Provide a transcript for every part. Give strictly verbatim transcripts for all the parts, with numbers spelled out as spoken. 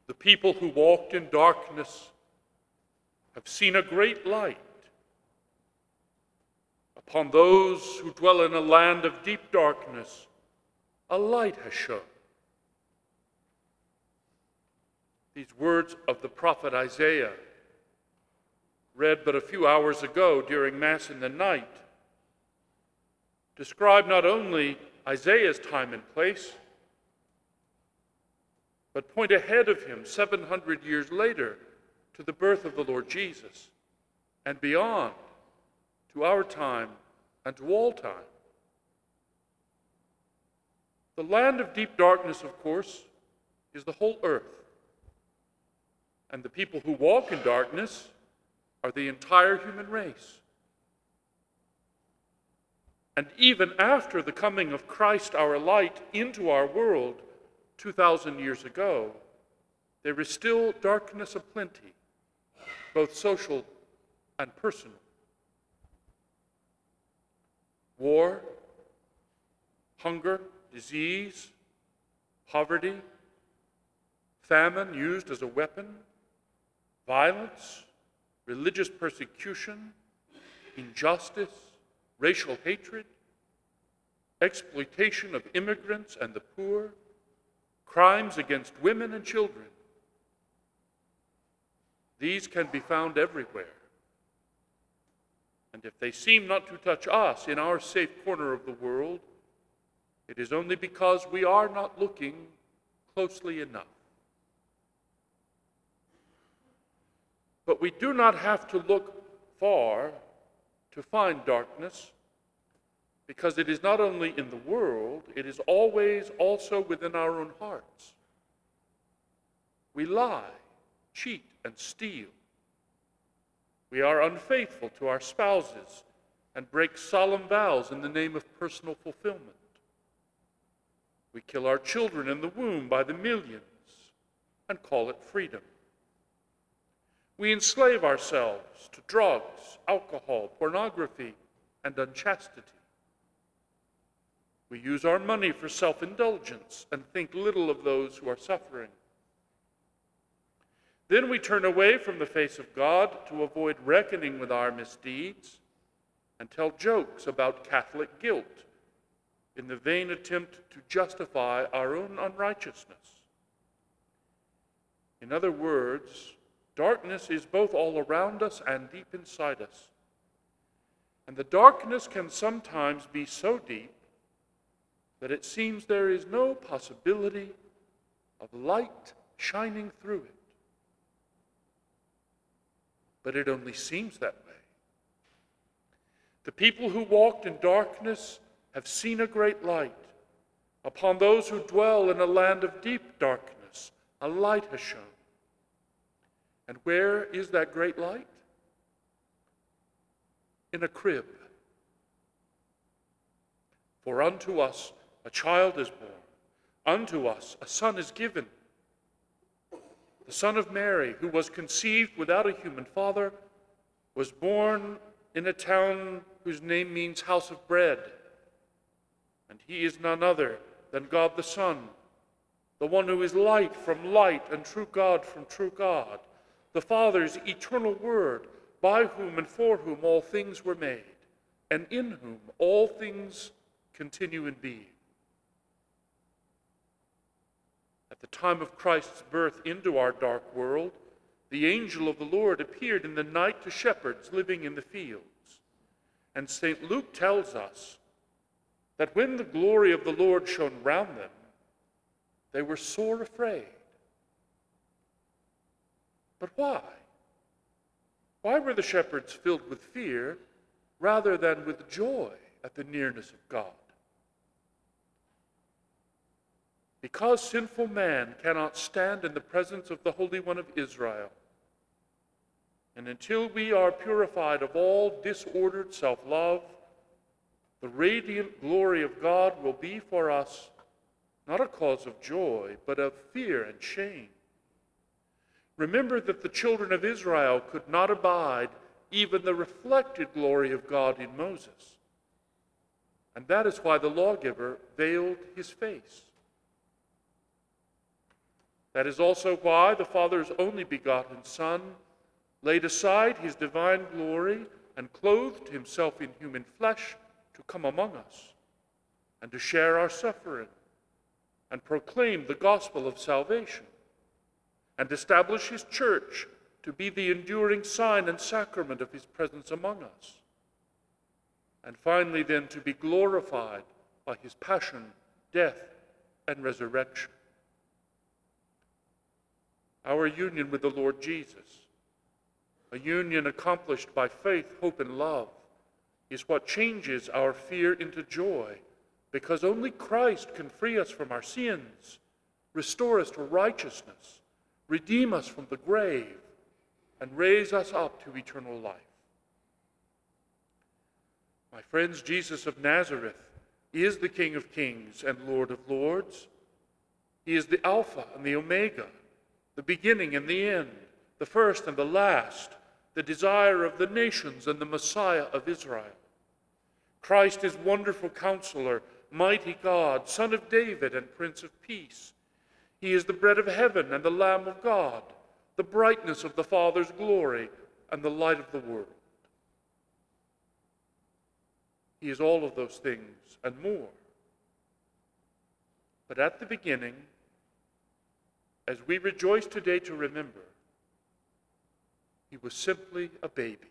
The people who walked in darkness have seen a great light. Upon those who dwell in a land of deep darkness, a light has shone. These words of the prophet Isaiah, read but a few hours ago during Mass in the night, describe not only Isaiah's time and place, but point ahead of him seven hundred years later to the birth of the Lord Jesus, and beyond, to our time and to all time. The land of deep darkness, of course, is the whole earth. And the people who walk in darkness are the entire human race. And even after the coming of Christ, our light, into our world two thousand years ago, there is still darkness aplenty, both social and personal. War, hunger, disease, poverty, famine used as a weapon, violence, religious persecution, injustice, racial hatred, exploitation of immigrants and the poor, crimes against women and children. These can be found everywhere. And if they seem not to touch us in our safe corner of the world, it is only because we are not looking closely enough. But we do not have to look far to find darkness, because it is not only in the world, it is always also within our own hearts. We lie, cheat, and steal. We are unfaithful to our spouses and break solemn vows in the name of personal fulfillment. We kill our children in the womb by the millions and call it freedom. We enslave ourselves to drugs, alcohol, pornography, and unchastity. We use our money for self-indulgence and think little of those who are suffering. Then we turn away from the face of God to avoid reckoning with our misdeeds and tell jokes about Catholic guilt in the vain attempt to justify our own unrighteousness. In other words, darkness is both all around us and deep inside us. And the darkness can sometimes be so deep that it seems there is no possibility of light shining through it. But it only seems that way. The people who walked in darkness have seen a great light. Upon those who dwell in a land of deep darkness, a light has shone. And where is that great light? In a crib. For unto us a child is born, unto us a son is given. The Son of Mary, who was conceived without a human father, was born in a town whose name means house of bread. And he is none other than God the Son, the one who is light from light and true God from true God, the Father's eternal Word, by whom and for whom all things were made, and in whom all things continue in being. At the time of Christ's birth into our dark world, the angel of the Lord appeared in the night to shepherds living in the fields. And Saint Luke tells us that when the glory of the Lord shone round them, they were sore afraid. But why? Why were the shepherds filled with fear rather than with joy at the nearness of God? Because sinful man cannot stand in the presence of the Holy One of Israel. And until we are purified of all disordered self-love, the radiant glory of God will be for us not a cause of joy, but of fear and shame. Remember that the children of Israel could not abide even the reflected glory of God in Moses. And that is why the lawgiver veiled his face. That is also why the Father's only begotten Son laid aside his divine glory and clothed himself in human flesh to come among us and to share our suffering and proclaim the gospel of salvation and establish his church to be the enduring sign and sacrament of his presence among us. And finally, then, to be glorified by his passion, death, and resurrection. Our union with the Lord Jesus, a union accomplished by faith, hope, and love, is what changes our fear into joy, because only Christ can free us from our sins, restore us to righteousness, redeem us from the grave, and raise us up to eternal life. My friends, Jesus of Nazareth is the King of kings and Lord of lords. He is the Alpha and the Omega, the beginning and the end, the first and the last, the desire of the nations and the Messiah of Israel. Christ is wonderful Counselor, mighty God, Son of David and Prince of Peace. He is the bread of heaven and the Lamb of God, the brightness of the Father's glory and the light of the world. He is all of those things and more. But at the beginning, as we rejoice today to remember, he was simply a baby.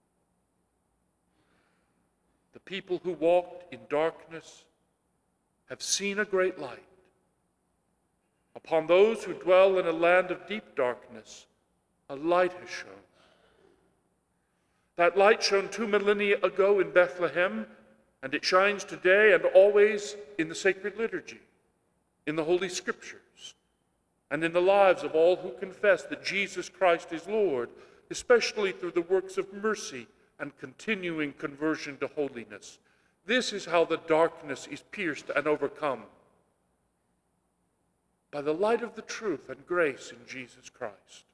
The people who walked in darkness have seen a great light. Upon those who dwell in a land of deep darkness, a light has shone. That light shone two millennia ago in Bethlehem, and it shines today and always in the sacred liturgy, in the Holy Scriptures, and in the lives of all who confess that Jesus Christ is Lord, especially through the works of mercy and continuing conversion to holiness. This is how the darkness is pierced and overcome, by the light of the truth and grace in Jesus Christ.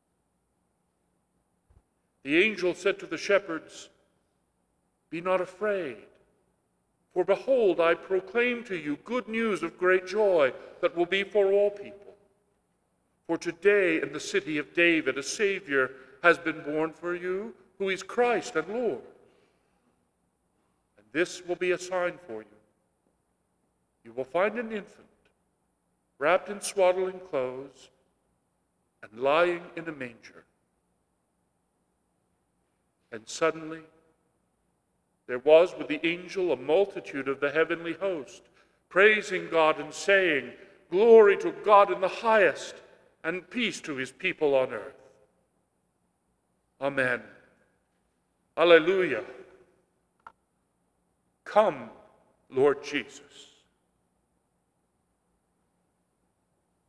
The angel said to the shepherds, "Be not afraid, for behold, I proclaim to you good news of great joy that will be for all people. For today in the city of David a Savior has been born for you, who is Christ and Lord. And this will be a sign for you. You will find an infant, wrapped in swaddling clothes, and lying in a manger." And suddenly there was with the angel a multitude of the heavenly host, praising God and saying, "Glory to God in the highest, and peace to his people on earth." Amen. Alleluia. Come, Lord Jesus.